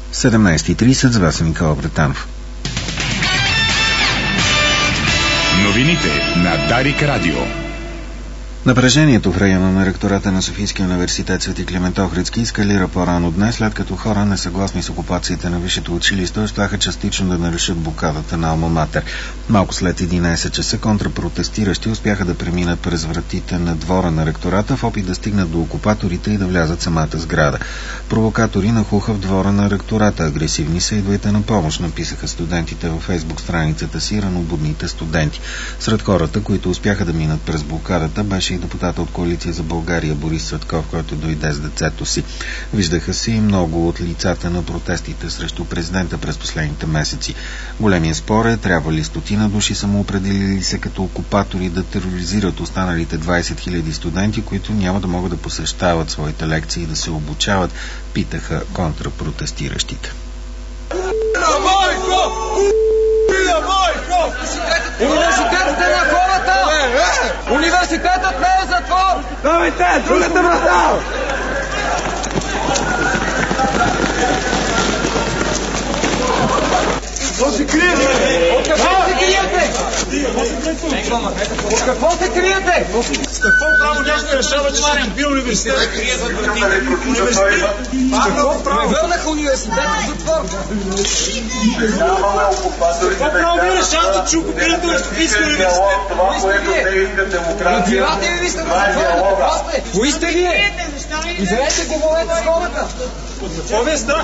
17:30 с Васен Никола Бретанов. Новините на Дарик Радио. Напрежението в района на ректората на Софийския университет Свети Климент Охридски ескалира по-рано днес, след като хора, несъгласни с окупациите на висшето училище, успяха частично да нарушат блокадата на Алма Матер. Малко след 11 часа контрапротестиращи успяха да преминат през вратите на двора на ректората в опит да стигнат до окупаторите и да влязат самата сграда. Провокатори нахуха в двора на ректората. Агресивни са, идвайте на помощ, написаха студентите във фейсбук страницата си ранобудните студенти. Сред хората, които успяха да минат през блокадата, беше и депутата от Коалиция за България Борис Цветков, който дойде с децето си. Виждаха се и много от лицата на протестите срещу президента през последните месеци. Големия спор е, трябва ли 100 души самоопределили се като окупатори да тероризират останалите 20 000 студенти, които няма да могат да посещават своите лекции и да се обучават, питаха контрапротестиращите. Университетът е на хората! Университетът не е затвор! Давайте, другата врата! Какво се криете? От какво се криете? От какво се криете? С какво право някой решава, че ще купи университет? С какво право? Върнаха университета в затвор. С какво право вие решавате, че окупирате Софийския университет? Надзирате ли ви сте в затвора? Кои сте вие? Излезте, говорете с хората. Какво ви е страх?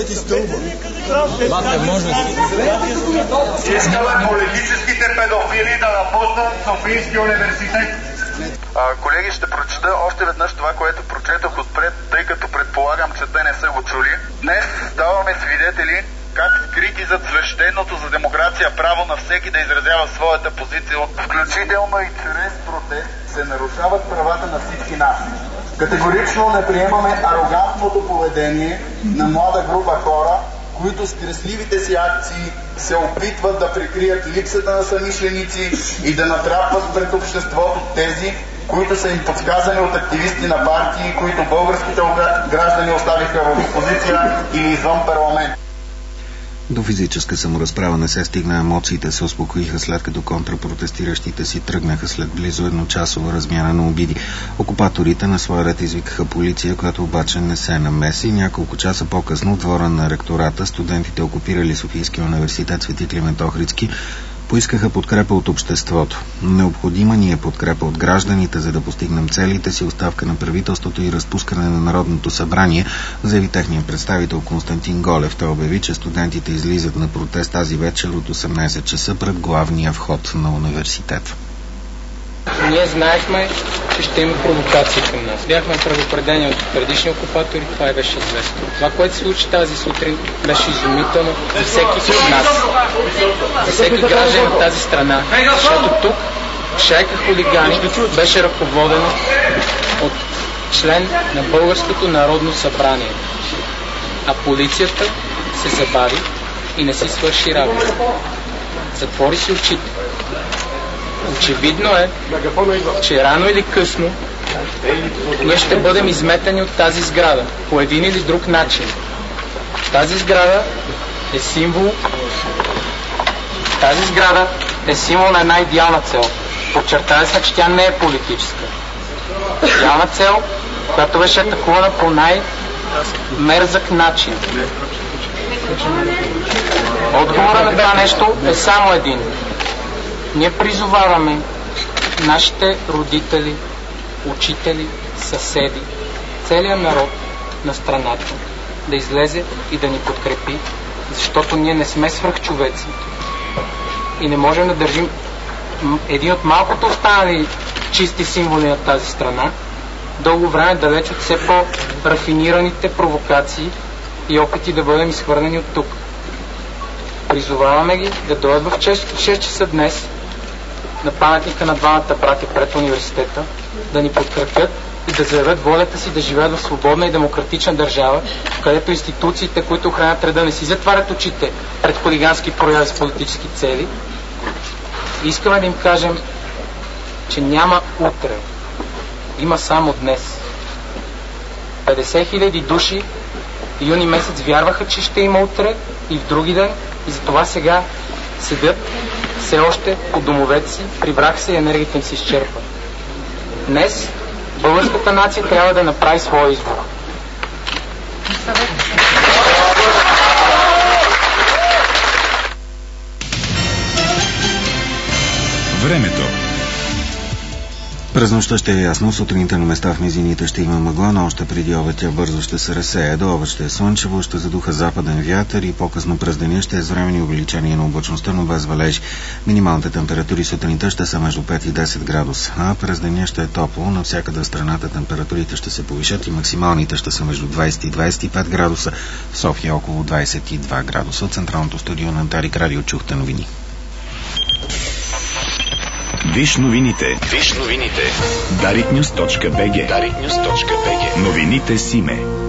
Искаме политическите педофили да напуснат Софийския университет. Колеги, ще прочета още веднъж това, което прочетох отпред, тъй като предполагам, че те не са го чули. Днес ставаме свидетели как скрити зад свещеното за демокрация право на всеки да изразява своята позиция, включително и чрез протест, се нарушават правата на всички нас. Категорично не приемаме арогантното поведение на млада група хора, които с кресливите си акции се опитват да прикрият липсата на съмишленици и да натрапват пред обществото тези, които са им подсказани от активисти на партии, които българските граждани оставиха в опозиция или извън парламент. До физическа саморазправа не се стигна, емоциите се успокоиха след като контрапротестиращите си тръгнаха след близо едночасова размяна на обиди. Окупаторите на своя ред извикаха полиция, която обаче не се намеси. Няколко часа по-късно в двора на ректората студентите, окупирали Софийския университет Свети Климент Охридски, поискаха подкрепа от обществото. Необходима ни е подкрепа от гражданите, за да постигнем целите си, оставка на правителството и разпускане на Народното събрание, заяви техният представител Константин Голев. Той обяви, че студентите излизат на протест тази вечер от 18 часа пред главния вход на университета. Ние знаехме, че ще има провокации към нас. Бяхме предупредени от предишни окупатори, това и беше известно. Това, което се случи тази сутрин, беше изумително за всеки от нас, за всеки граждан на тази страна, защото тук шайка хулигани беше ръководена от член на Българското народно събрание, а полицията се забави и не си свърши работа. Затвори си очите. Очевидно е, че рано или късно ние ще бъдем изметени от тази сграда по един или друг начин. Тази сграда е символ на една идеална цел. Подчертава се, че тя не е политическа. Идеална цел, която беше атакувана по най-мерзък начин. Отговорът на това нещо е само един. Ние призоваваме нашите родители, учители, съседи, целият народ на страната да излезе и да ни подкрепи, защото ние не сме свръхчовеци и не можем да държим един от малкото останали чисти символи на тази страна дълго време далеч от все по-рафинираните провокации и опити да бъдем изхвърлени от тук. Призоваваме ги да дойдат в 6 часа днес на паметника на двамата братя пред университета, да ни подкрепят и да заявят волята си да живеят в свободна и демократична държава, където институциите, които охранят реда, не си затварят очите пред хулигански прояви с политически цели. Искаме да им кажем, че няма утре, има само днес. 50 000 души юни месец вярваха, че ще има утре и в други ден, и затова сега седят все още по домовете си, прибрах се и енергията им се изчерпва. Днес българската нация трябва да направи своя избор. Времето. През нощта ще е ясно, сутринта на места в низините ще има мъгла, но още преди обед тя бързо ще се разсее. До обед ще е слънчево, ще задуха западен вятър и по-късно през деня ще е с времени увеличение на облачността, но без валежи. Минималните температури сутринта ще са между 5 и 10 градуса, а през деня ще е топло. Навсякъде в страната температурите ще се повишат и максималните ще са между 20 и 25 градуса. В София около 22 градуса. От централното студио на Дарик Радио чухте новини. Виж новините. Дарикнюс.бг. Новините с име.